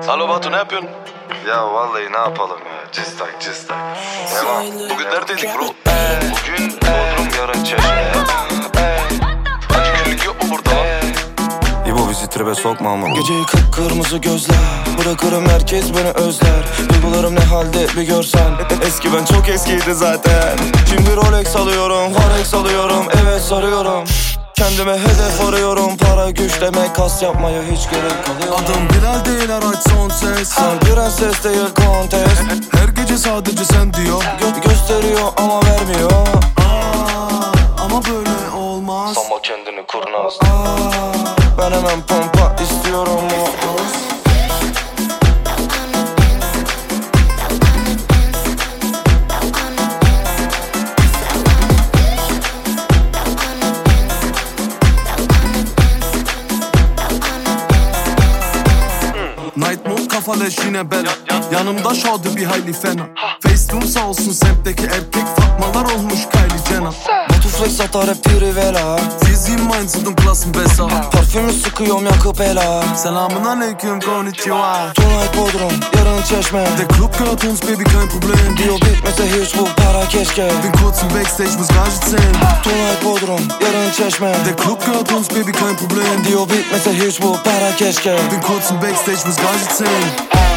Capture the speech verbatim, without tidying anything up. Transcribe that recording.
Alo Batu, ne yapıyorsun? Ya vallahi ne yapalım ya, cıstak cıstak. Devam. Bugün neredeydik bro? Bugün Bodrum, yarın Çeşme. Acı günlük yok mu burada lan? İbo bizi tribe sokma ama. Geceyi kıpkırmızı gözler, bırakırım herkes beni özler. Duygularım ne halde bir görsen. Eski ben çok eskiydi zaten. Şimdi Rolex alıyorum, Forex alıyorum, evet sarıyorum. Kendime hedef arıyorum, para güç demek, kas yapmaya hiç gerek kalıyor. Adım Bilal değil, araç son ses. Sen prenses değil kontes. Her gece sadece sen diyor. Gö gösteriyor ama vermiyor. Aa, ama böyle olmaz. Sanma kendini kurnaz. Aa, ben hemen pompa istiyorum. Night mode kafa leş yine bela. Yanımda şadı bir hayli fena. Facetune sağ olsun, semtteki erkek Fatmalar olmuş Kylie Jenner. Batu flex atar hep bir rivela. Fiziğim mindset'ım klasım besa. Parfümü sıkıyorum yakıp ela. Selamun aleyküm, konnichiwa. Tonight Bodrum, yarın Çeşme. Der Club gehört uns, baby, kein Problem. Diyor bitmese hiç bu para keşke. Bin kurz im Backstage, muss Gage zählen. Tonight Bodrum, yarın Çeşme. Der Club gehört uns, baby, kein Problem. Diyor bitmese hiç bu para keşke. Bin kurz im Backstage, muss Gage zählen.